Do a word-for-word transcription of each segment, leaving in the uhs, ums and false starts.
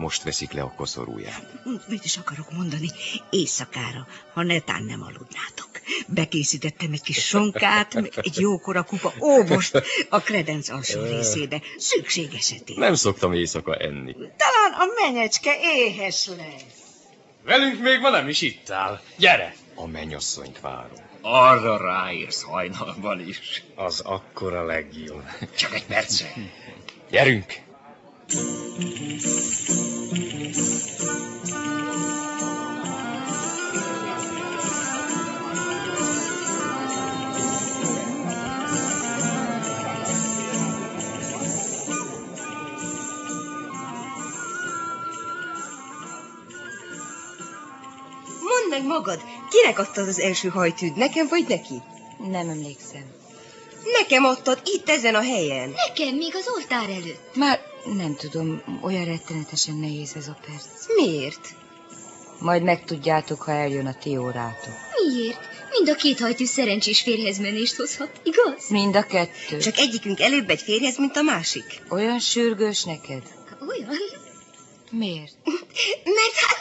Most veszik le a koszorúját. Mit is akarok mondani? Éjszakára, ha netán nem aludnátok. Bekészítettem egy kis sonkát, egy jókora kupa óvost a kredenc alsó részébe. Szükség esetén. Nem szoktam éjszaka enni. Talán a menyecske éhes lesz. Velünk még ma nem is ittál. Gyere! A mennyasszonyt várom. Arra ráérsz hajnalban is. Az akkor a legjobb. Csak egy percre. Gyerünk! Mondd meg magad, kinek adtad az első hajtűt, nekem vagy neki? Nem emlékszem. Nekem adtad itt ezen a helyen. Nekem, még az oltár előtt. Már nem tudom, olyan rettenetesen nehéz ez a perc. Miért? Majd megtudjátok, ha eljön a ti órátok. Miért? Mind a két hajtű szerencsés férjezmenést hozhat, igaz? Mind a kettő. Csak egyikünk előbb egy férjhez, mint a másik. Olyan sürgős neked? Olyan? Miért? Mert hát...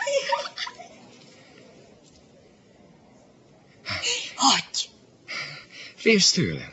Hagyj! Félsz tőlem?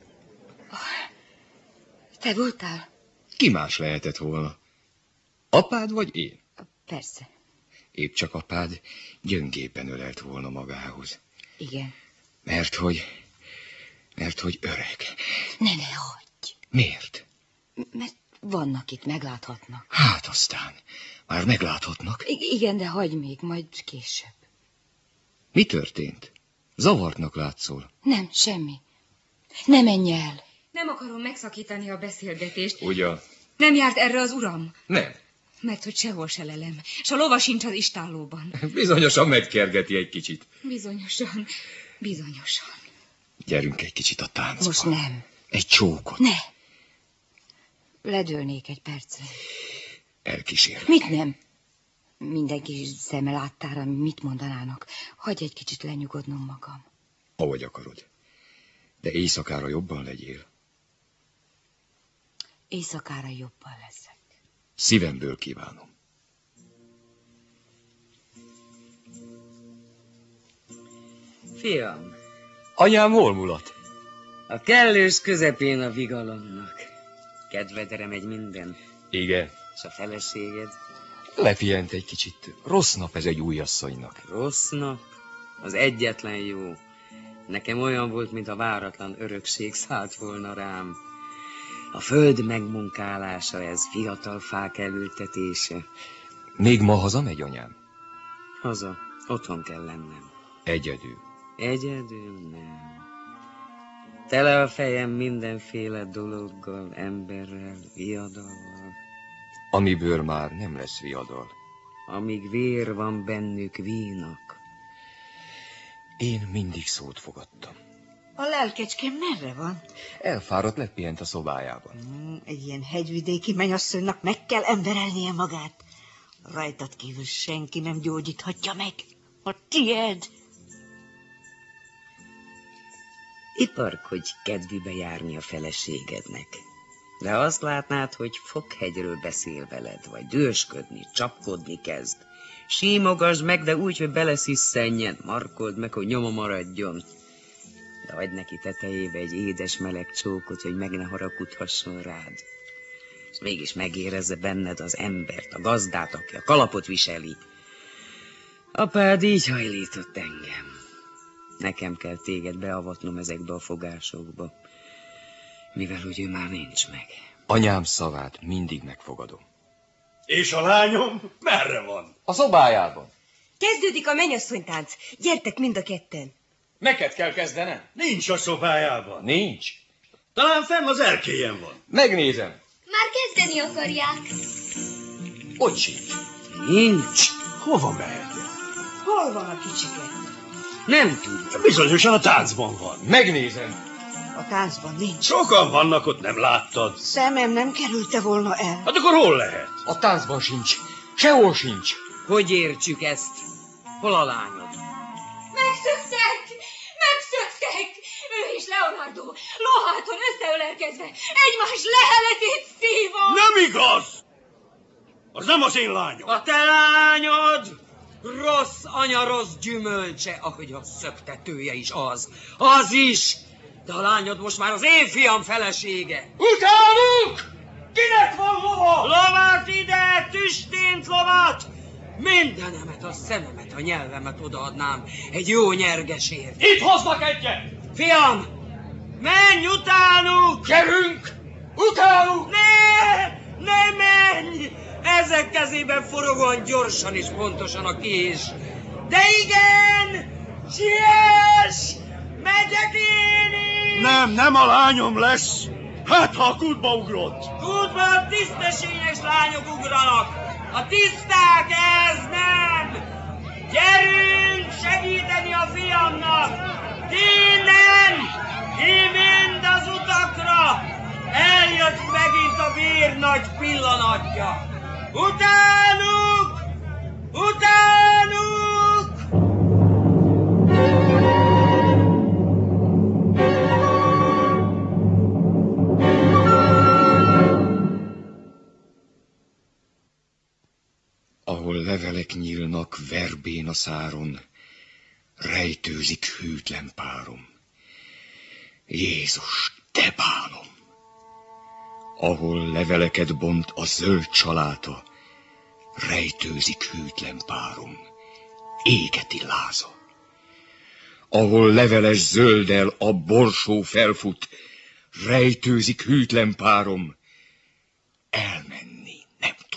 Te voltál? Ki más lehetett volna? Apád vagy én? Persze. Épp csak apád gyöngépen ölelt volna magához. Igen. Mert hogy... Mert hogy öreg. Ne, ne, hagyj! Miért? Mert vannak itt, megláthatnak. Hát aztán, már megláthatnak. I- igen, de hagyj még, majd később. Mi történt? Zavartnak látszol. Nem, semmi. Ne menj el. Nem akarom megszakítani a beszélgetést. Ugyan? Nem járt erre az uram? Nem. Mert hogy sehol se lelem, s a lova sincs az istállóban. Bizonyosan megkergeti egy kicsit. Bizonyosan, bizonyosan. Gyerünk egy kicsit a táncba. Most nem. Egy csókot. Ne. Ledőlnék egy percre. Elkísérlek. Mit nem? Mindenki szeme láttára mit mondanának. Hagyj egy kicsit lenyugodnom magam. Ahogy akarod. De éjszakára jobban legyél. Éjszakára jobban leszek. Szívemből kívánom. Fiam. Anyám hol mulat? A kellős közepén a vigalomnak. Kedvedre megy minden. Igen. És a feleséged? Lefihent egy kicsit. Rossz nap ez egy újasszonynak. Rossz nap? Az egyetlen jó. Nekem olyan volt, mint a váratlan örökség szállt volna rám. A föld megmunkálása, ez fiatal fák elültetése. Még ma hazamegy, anyám? Haza, otthon kell lennem. Egyedül. Egyedül nem. Tele a fejem mindenféle dologgal, emberrel, viadallal. Amiből már nem lesz viadal. Amíg vér van bennük, vínak. Én mindig szót fogadtam. A lelkecském merre van? Elfáradt, lepihent a szobájában. Hmm, egy ilyen hegyvidéki mennyasszonynak meg kell emberelnie magát. Rajtad kívül senki nem gyógyíthatja meg. A tied. Iparkodj kedvűbe járni a feleségednek. De azt látnád, hogy fokhegyről beszél veled, vagy dühösködni, csapkodni kezd. Símogasd meg, de úgy, hogy beleszisszenjen, markold meg, hogy nyoma maradjon. De adj neki tetejébe egy édes meleg csókot, hogy meg ne haragudhasson rád. És mégis megérezze benned az embert, a gazdát, aki a kalapot viseli. Apád így hajlított engem. Nekem kell téged beavatnom ezekbe a fogásokba, mivel hogy ő már nincs meg. Anyám szavát mindig megfogadom. És a lányom merre van? A szobájában. Kezdődik a mennyasszonytánc. Gyertek mind a ketten. Neked kell kezdenem? Nincs a szobájában. Nincs. Talán fenn az erkélyen van. Megnézem. Már kezdeni akarják. Ott sincs. Nincs. Hova mehet? Hol van a kicsike? Nem tud. Bizonyosan a táncban van. Megnézem. A táncban nincs. Sokan vannak ott, nem láttad? Szemem nem kerülte volna el. Hát akkor hol lehet? A táncban sincs. Sehol sincs. Hogy értsük ezt? Hol a lányod? Megszöktek! Megszöktek! Ő és Leonardo loháton összeölelkezve egymás leheletét szívom! Nem igaz! Az nem az én lányom. A te lányod! Rossz anya, rossz gyümölcse, ahogy a szöktetője is az. Az is! De a lányod most már az én fiam felesége. Utánuk! Kinek van lova? Lovat ide, tüstént lovat! Mindenemet, a szememet, a nyelvemet odaadnám egy jó nyergesért. Itt hoznak egyet! Fiam, menj utánuk! Gyerünk! Utánuk! Ne! Ne menj! Ezek kezében forogóan gyorsan és pontosan a kés. De igen! Siess! Megyek én is! Nem, nem a lányom lesz. Hát, ha a kútba ugrott. Kútba a tisztességes lányok ugranak. A tiszták ez nem! Gyerünk segíteni a fiamnak! Ti innen! Ti mind az utakra! Eljött megint a vér nagy pillanatja! Utánuk! Utánuk! Ahol levelek nyílnak verbén a száron, rejtőzik hűtlen párom. Jézus, te bánom! Ahol leveleket bont a zöld csaláta, rejtőzik hűtlen párom, égeti láza. Ahol leveles zölddel a borsó felfut, rejtőzik hűtlen párom, elmenni nem tud.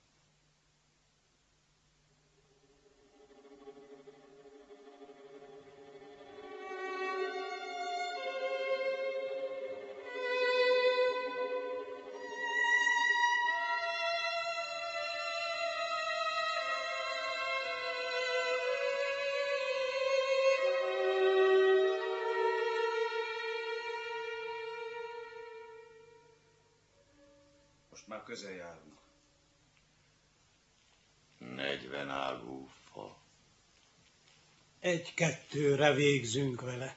Most már közel járunk. Negyven ágú fa. Egy-kettőre végzünk vele.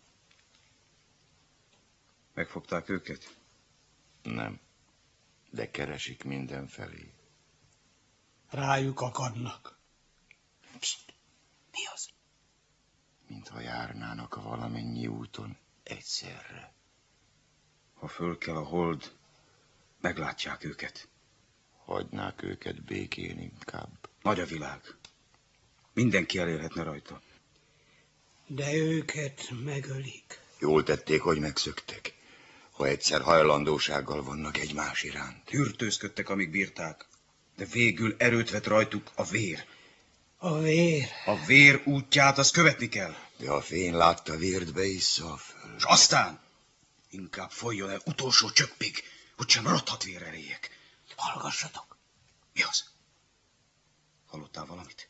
Megfogták őket? Nem, de keresik mindenfelé. Rájuk akadnak. Psst, mi az? Mintha járnának a valamennyi úton egyszerre. Ha föl kell a hold, meglátják őket. Hagynák őket békén inkább. Nagy a világ. Mindenki elérhetne rajta. De őket megölik. Jól tették, hogy megszöktek. Ha egyszer hajlandósággal vannak egymás iránt. Hürtőzködtek, amíg bírták, de végül erőt vett rajtuk a vér. A vér. A vér útját, azt követni kell. De a fén látta vért, beissza a föl. És aztán inkább folyjon el utolsó csöppig, hogy sem rothat vér erélyek. Hallgassatok. Mi az? Hallottál valamit?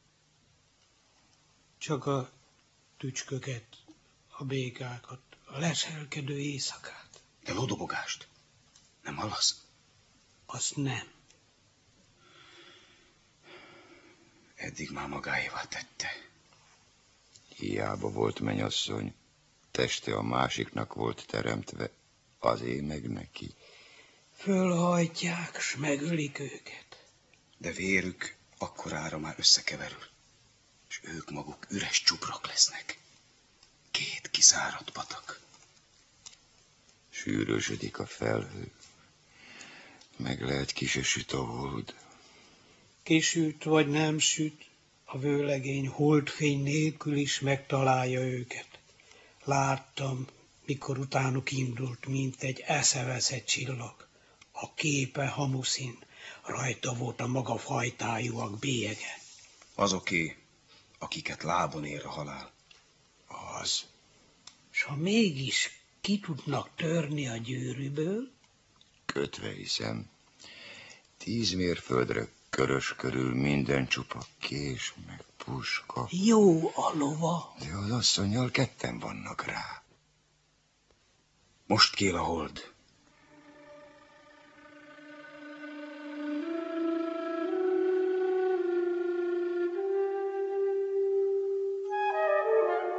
Csak a tücsköket, a békákat, a leselkedő éjszakát. De lódobogást nem hallasz? Azt nem. Eddig már magáévá tette. Hiába volt mennyasszony, teste a másiknak volt teremtve, azé meg neki. Fölhajtják, s megölik őket. De vérük akkorára már összekeverül, és ők maguk üres csuprok lesznek. Két kiszáradt patak. Sűrösödik a felhő, meg lehet ki se süt a hold. Kisüt vagy nem süt, a vőlegény holdfény nélkül is megtalálja őket. Láttam, mikor utánuk indult, mint egy eszeveszett csillag. A képe hamuszín, rajta volt a maga fajtájúak bélyege. Azoké, akiket lábon ér a halál. Az. S ha mégis ki tudnak törni a gyűrűből? Kötve hiszem, tíz mérföldre körös körül minden csupa kés meg puska. Jó a lova. De az asszonnyal ketten vannak rá. Most kél a hold.